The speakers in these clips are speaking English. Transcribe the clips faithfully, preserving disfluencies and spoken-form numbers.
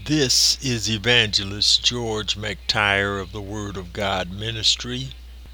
This is Evangelist George McTire of the Word of God Ministry,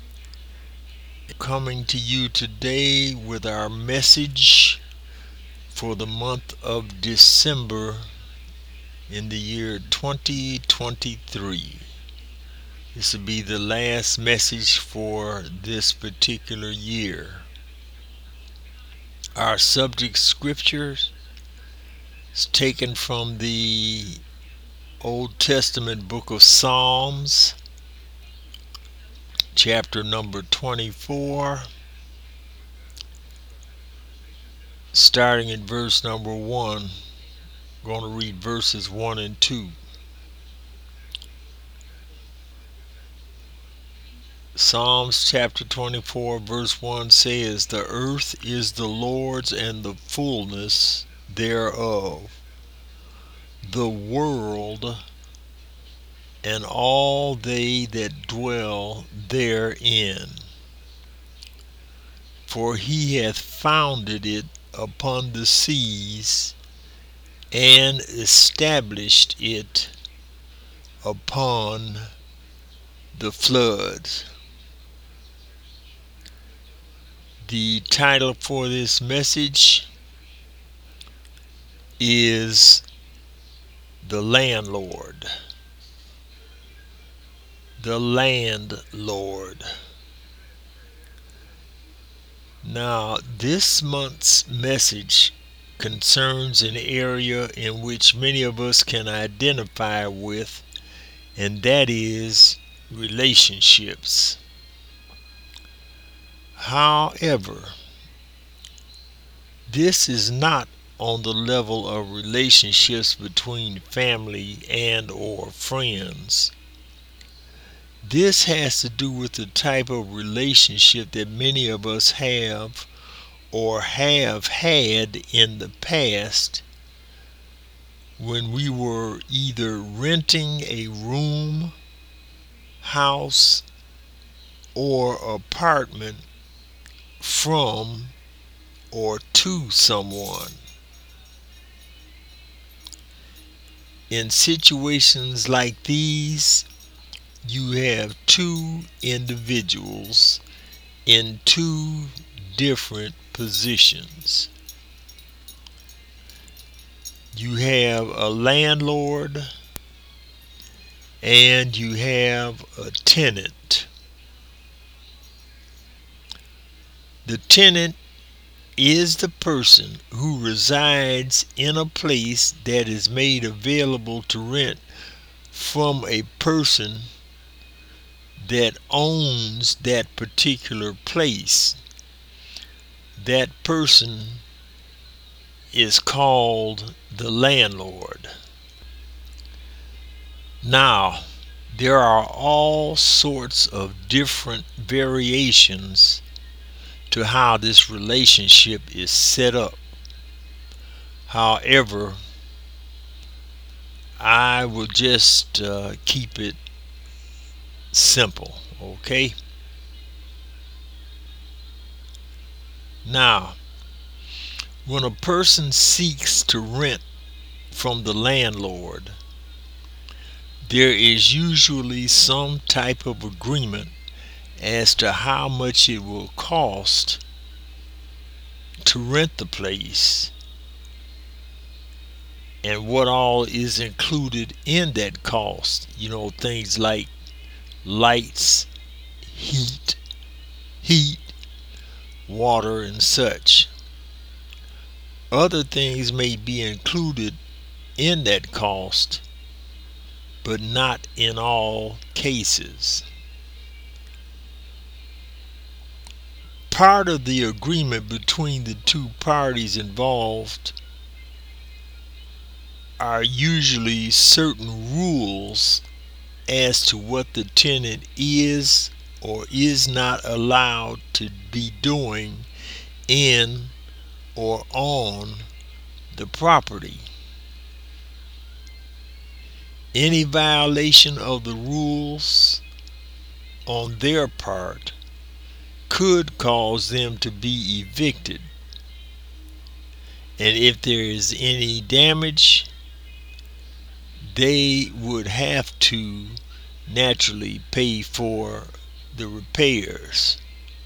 coming to you today with our message for the month of December in the year twenty twenty-three. This will be the last message for this particular year. Our subject scripture is taken from the Old Testament book of Psalms, chapter number twenty-four, starting at verse number one. I'm going to read verses one and two. Psalms chapter twenty-four, verse one says, "The earth is the Lord's and the fullness thereof, the world and all they that dwell therein. For he hath founded it upon the seas, and established it upon the floods." The title for this message is The Landlord. The Landlord. Now, this month's message concerns an area in which many of us can identify with, and that is relationships. However, this is not on the level of relationships between family and or friends. This has to do with the type of relationship that many of us have or have had in the past, when we were either renting a room, house, or apartment from or to someone. In situations like these, you have two individuals in two different positions. You have a landlord and you have a tenant. The tenant is the person who resides in a place that is made available to rent from a person that owns that particular place. That person is called the landlord. Now, there are all sorts of different variations to how this relationship is set up. However, I will just uh, keep it simple, okay? Now, when a person seeks to rent from the landlord, there is usually some type of agreement as to how much it will cost to rent the place and what all is included in that cost. You know, things like lights, heat, heat, water, and such. Other things may be included in that cost, but not in all cases. Part of the agreement between the two parties involved are usually certain rules as to what the tenant is or is not allowed to be doing in or on the property. Any violation of the rules on their part could cause them to be evicted. And if there is any damage, they would have to naturally pay for the repairs.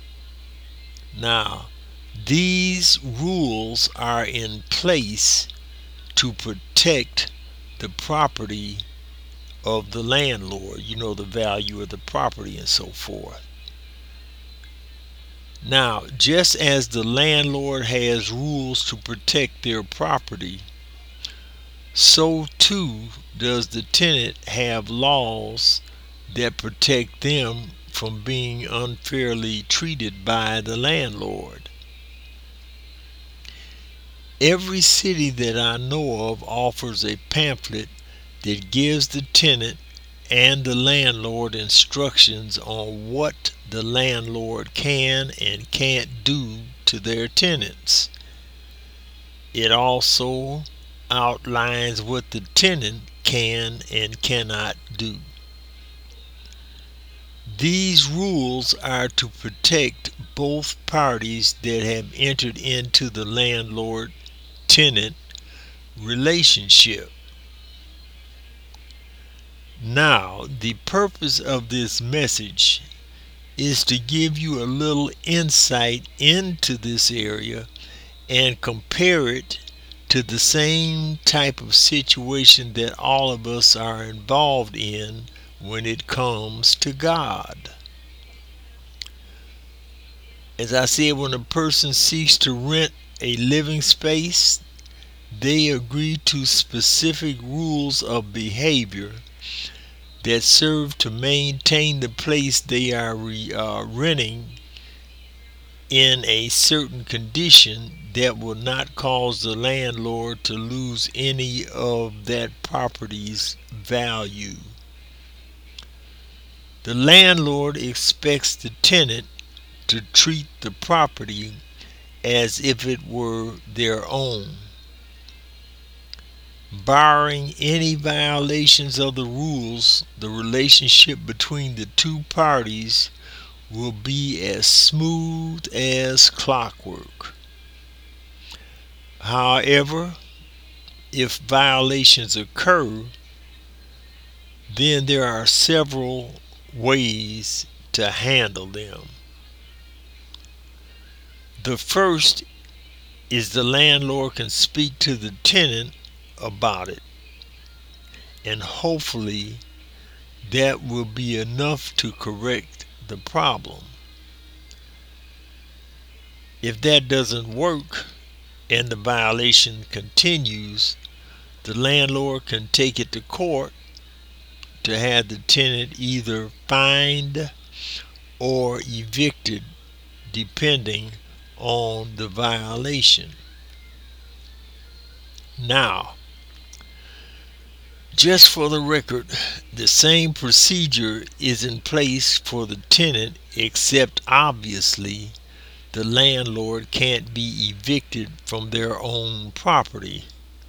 Now, these rules are in place to protect the property of the landlord, you know, the value of the property and so forth. Now, just as the landlord has rules to protect their property, so too does the tenant have laws that protect them from being unfairly treated by the landlord. Every city that I know of offers a pamphlet that gives the tenant and the landlord instructions on what the landlord can and can't do to their tenants. It also outlines what the tenant can and cannot do. These rules are to protect both parties that have entered into the landlord-tenant relationship. Now, the purpose of this message is to give you a little insight into this area and compare it to the same type of situation that all of us are involved in when it comes to God. As I said, when a person seeks to rent a living space, they agree to specific rules of behavior that serve to maintain the place they are re, uh, renting in a certain condition that will not cause the landlord to lose any of that property's value. The landlord expects the tenant to treat the property as if it were their own. Barring any violations of the rules, the relationship between the two parties will be as smooth as clockwork. However, if violations occur, then there are several ways to handle them. The first is the landlord can speak to the tenant about it, and hopefully that will be enough to correct the problem. If that doesn't work and the violation continues, the landlord can take it to court to have the tenant either fined or evicted depending on the violation. Now, just for the record, the same procedure is in place for the tenant, except obviously the landlord can't be evicted from their own property.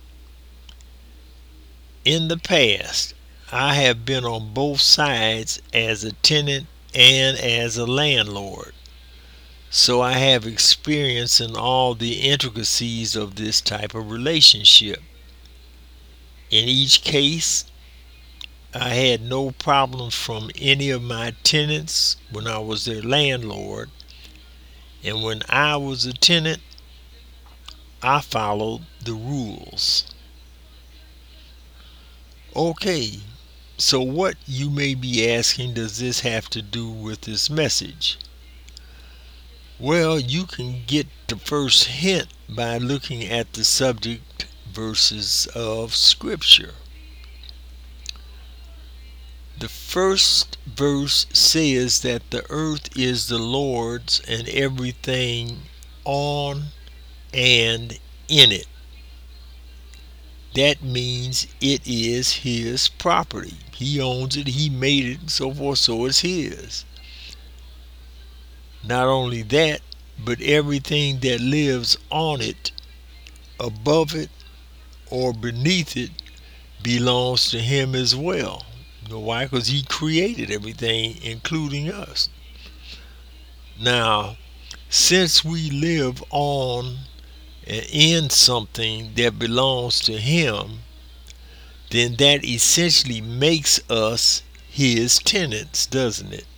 In the past, I have been on both sides as a tenant and as a landlord, so I have experience in all the intricacies of this type of relationship. In each case, I had no problems from any of my tenants when I was their landlord, and when I was a tenant, I followed the rules. Okay, so what, you may be asking, does this have to do with this message? Well, you can get the first hint by looking at the subject verses of Scripture. The first verse says that the earth is the Lord's and everything on and in it. That means it is His property. He owns it, He made it, and so forth, so it's His. Not only that, but everything that lives on it, above it, or beneath it belongs to Him as well. You know why? Because He created everything, including us. Now, since we live on and in something that belongs to Him, then that essentially makes us his tenants, doesn't it?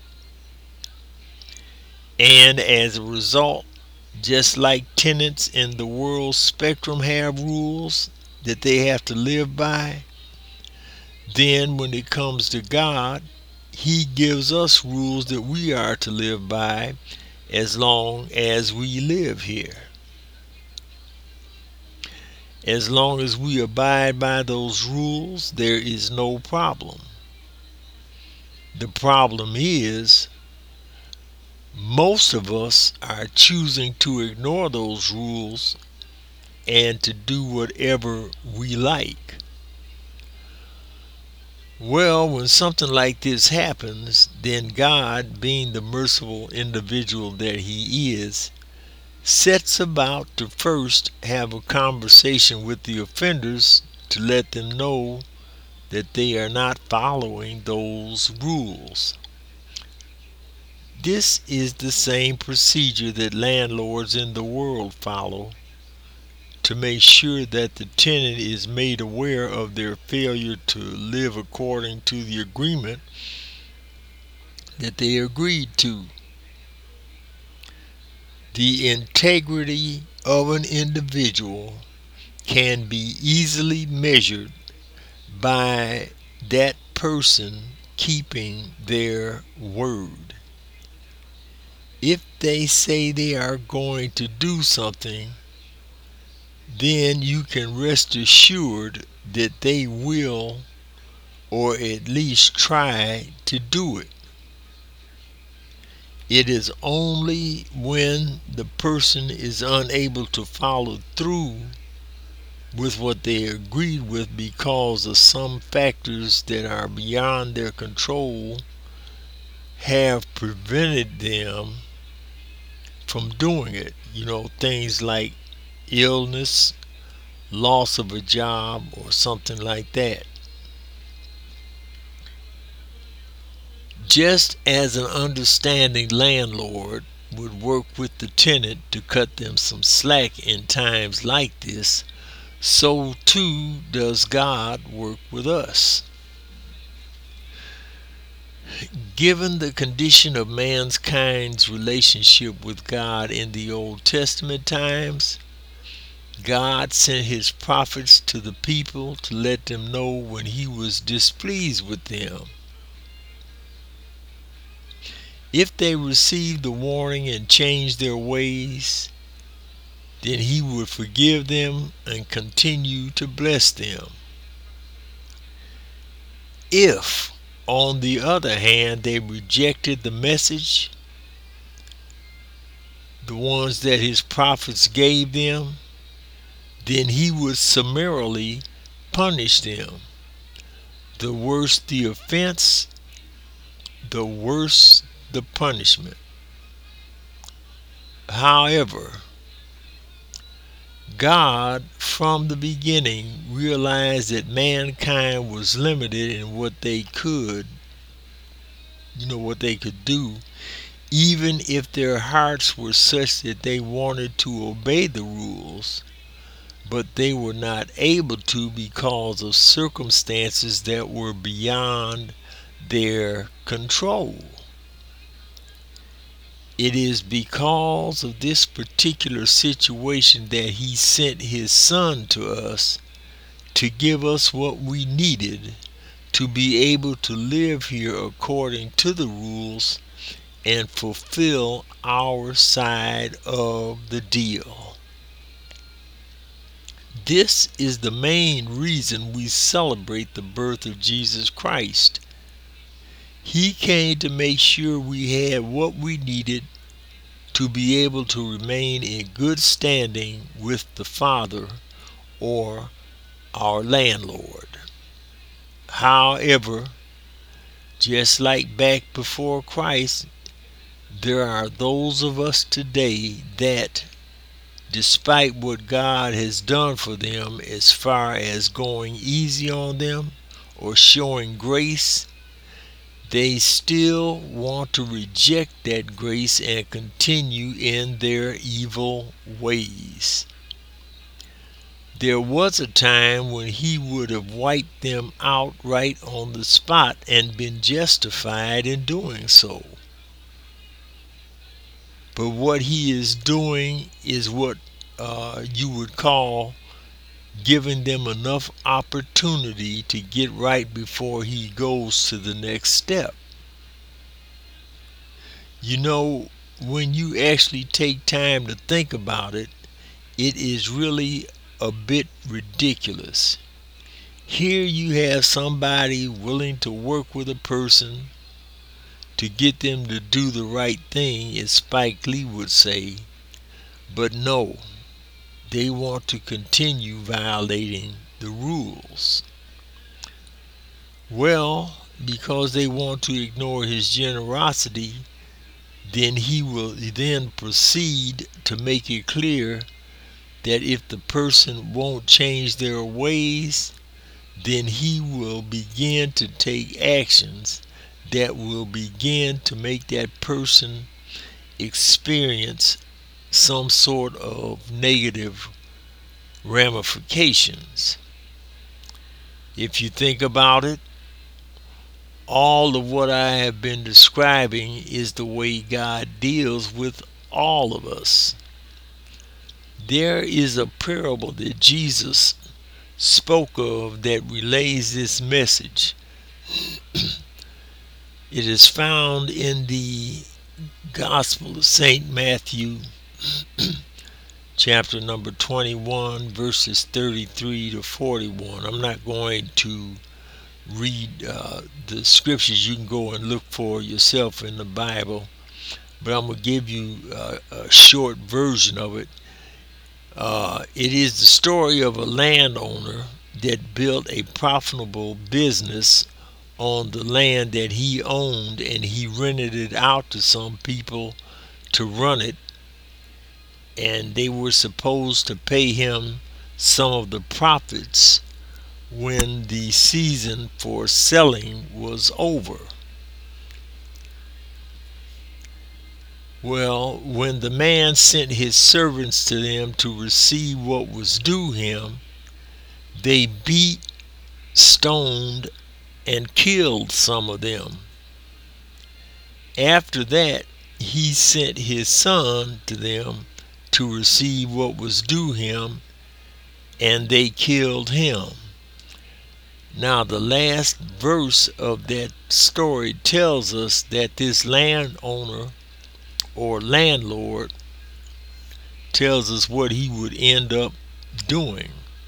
And as a result, just like tenants in the world spectrum have rules that they have to live by, then when it comes to God, he gives us rules that we are to live by as long as we live here. As long as we abide by those rules, there is no problem. The problem is, most of us are choosing to ignore those rules and to do whatever we like. Well, when something like this happens, then God, being the merciful individual that he is, sets about to first have a conversation with the offenders to let them know that they are not following those rules. This is the same procedure that landlords in the world follow to make sure that the tenant is made aware of their failure to live according to the agreement that they agreed to. The integrity of an individual can be easily measured by that person keeping their word. If they say they are going to do something, then you can rest assured that they will, or at least try to do it. It is only when the person is unable to follow through with what they agreed with because of some factors that are beyond their control have prevented them from doing it. You know, things like illness, loss of a job, or something like that. Just as an understanding landlord would work with the tenant to cut them some slack in times like this, so too does God work with us. Given the condition of mankind's relationship with God in the Old Testament times, God sent his prophets to the people to let them know when he was displeased with them. If they received the warning and changed their ways, then he would forgive them and continue to bless them. If, on the other hand, they rejected the message, the ones that his prophets gave them, then he would summarily punish them. The worse the offense, the worse the punishment. However, God from the beginning realized that mankind was limited in what they could, you know, what they could do, even if their hearts were such that they wanted to obey the rules, but they were not able to because of circumstances that were beyond their control. It is because of this particular situation that he sent his son to us to give us what we needed to be able to live here according to the rules and fulfill our side of the deal. This is the main reason we celebrate the birth of Jesus Christ. He came to make sure we had what we needed to be able to remain in good standing with the Father, or our landlord. However, just like back before Christ, there are those of us today that, despite what God has done for them as far as going easy on them or showing grace, they still want to reject that grace and continue in their evil ways. There was a time when he would have wiped them out right on the spot and been justified in doing so. But what he is doing is what uh, you would call giving them enough opportunity to get right before he goes to the next step. You know, when you actually take time to think about it, it is really a bit ridiculous. Here you have somebody willing to work with a person to get them to do the right thing, as Spike Lee would say, but no, they want to continue violating the rules. Well, because they want to ignore his generosity, then he will then proceed to make it clear that if the person won't change their ways, then he will begin to take actions that will begin to make that person experience some sort of negative ramifications. If you think about it, all of what I have been describing is the way God deals with all of us. There is a parable that Jesus spoke of that relays this message. It is found in the Gospel of Saint Matthew, chapter number twenty-one, verses thirty-three to forty-one. I'm not going to read uh, the scriptures. You can go and look for yourself in the Bible, but I'm going to give you uh, a short version of it. Uh, it is the story of a landowner that built a profitable business on the land that he owned, and he rented it out to some people to run it, and they were supposed to pay him some of the profits when the season for selling was over. Well, when the man sent his servants to them to receive what was due him, they beat, stoned, and killed some of them. After that, he sent his son to them to receive what was due him, and they killed him. Now, the last verse of that story tells us that this landowner or landlord tells us what he would end up doing.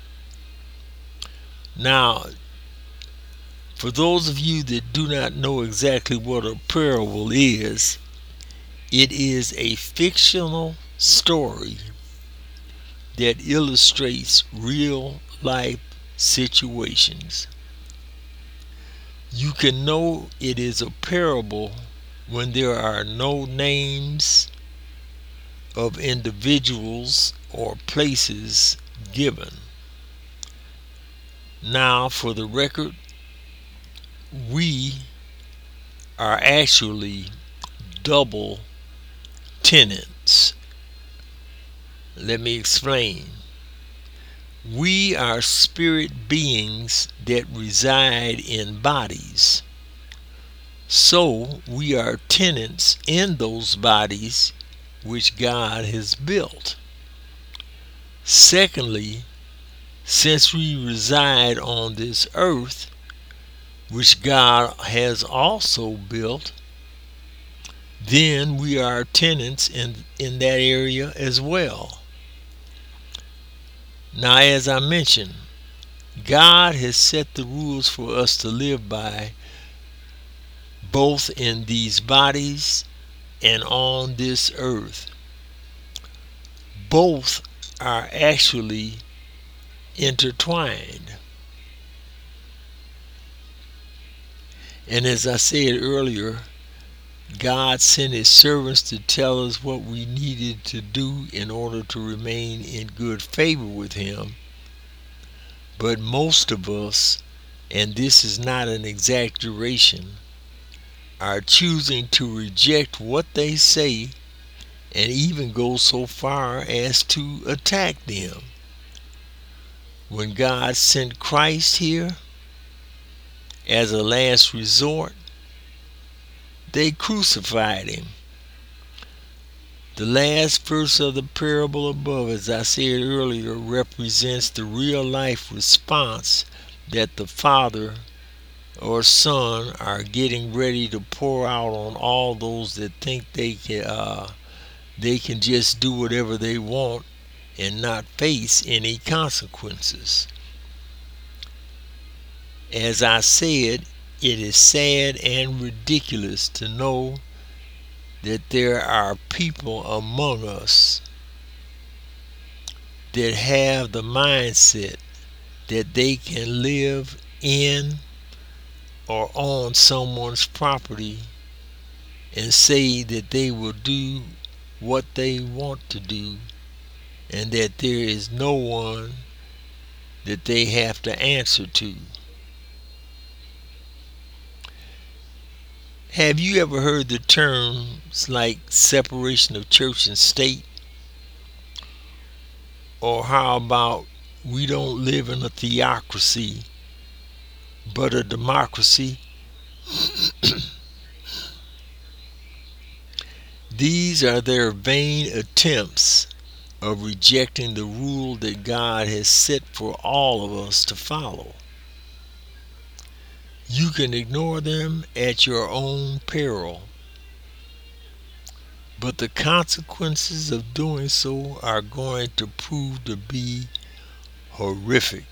Now, for those of you that do not know exactly what a parable is, it is a fictional story that illustrates real life situations. You can know it is a parable when there are no names of individuals or places given. Now, for the record, we are actually double tenants. Let me explain. We are spirit beings that reside in bodies. So we are tenants in those bodies which God has built. Secondly, since we reside on this earth, which God has also built, then we are tenants in, in that area as well. Now, as I mentioned, God has set the rules for us to live by, both in these bodies and on this earth. Both are actually intertwined. And as I said earlier, God sent his servants to tell us what we needed to do in order to remain in good favor with him. But most of us, and this is not an exaggeration, are choosing to reject what they say and even go so far as to attack them. When God sent Christ here as a last resort, they crucified him. The last verse of the parable above, as I said earlier, represents the real life response that the Father or Son are getting ready to pour out on all those that think they can uh, they can just do whatever they want and not face any consequences. As I said, it is sad and ridiculous to know that there are people among us that have the mindset that they can live in or on someone's property and say that they will do what they want to do and that there is no one that they have to answer to. Have you ever heard the terms like separation of church and state? Or how about we don't live in a theocracy but a democracy? These are their vain attempts of rejecting the rule that God has set for all of us to follow. You can ignore them at your own peril, but the consequences of doing so are going to prove to be horrific.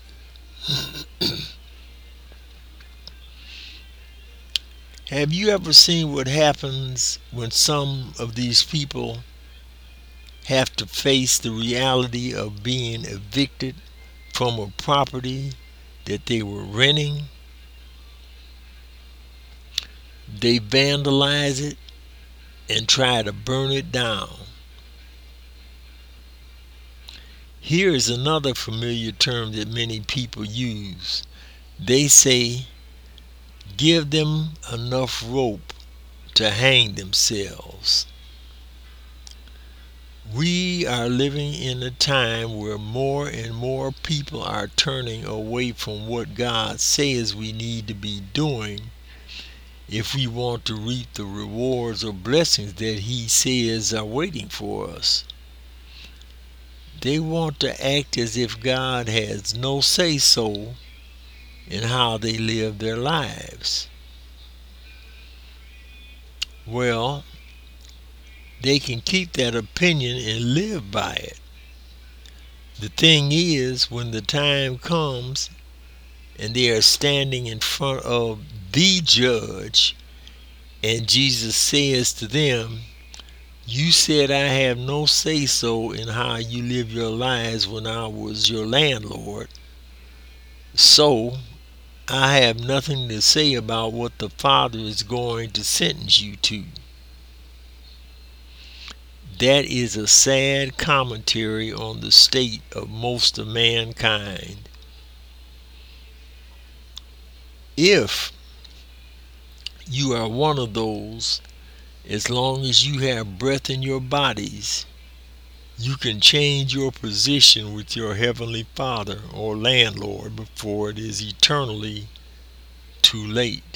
Have you ever seen what happens when some of these people have to face the reality of being evicted from a property that they were renting? They vandalize it and try to burn it down. Here is another familiar term that many people use. They say, give them enough rope to hang themselves. We are living in a time where more and more people are turning away from what God says we need to be doing if we want to reap the rewards or blessings that He says are waiting for us. They want to act as if God has no say-so in how they live their lives. Well, they can keep that opinion and live by it. The thing is, when the time comes and they are standing in front of the judge and Jesus says to them, you said I have no say-so in how you live your lives when I was your landlord, so I have nothing to say about what the Father is going to sentence you to. That is a sad commentary on the state of most of mankind. If you are one of those, as long as you have breath in your bodies, you can change your position with your Heavenly Father or landlord before it is eternally too late.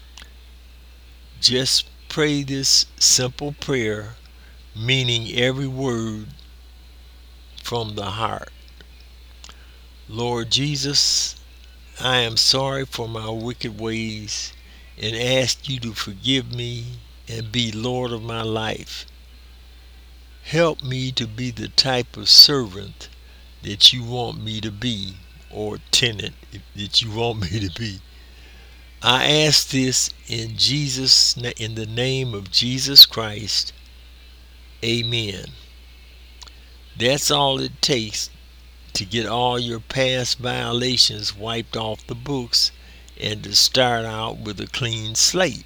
Just pray this simple prayer, meaning every word from the heart. Lord Jesus, I am sorry for my wicked ways and ask you to forgive me and be Lord of my life. Help me to be the type of servant that you want me to be, or tenant that you want me to be. I ask this in Jesus, in the name of Jesus Christ. Amen. That's all it takes to get all your past violations wiped off the books and to start out with a clean slate.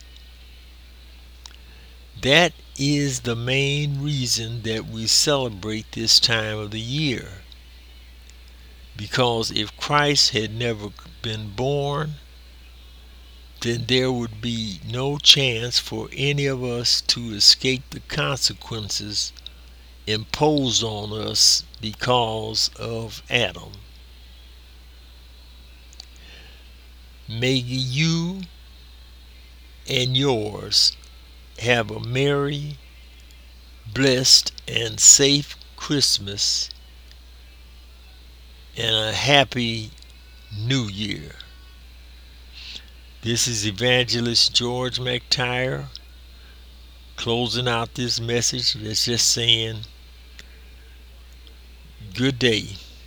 That is the main reason that we celebrate this time of the year. Because if Christ had never been born, then there would be no chance for any of us to escape the consequences imposed on us because of Adam. May you and yours have a merry, blessed, and safe Christmas and a happy New Year. This is Evangelist George McTire closing out this message. That's just saying good day.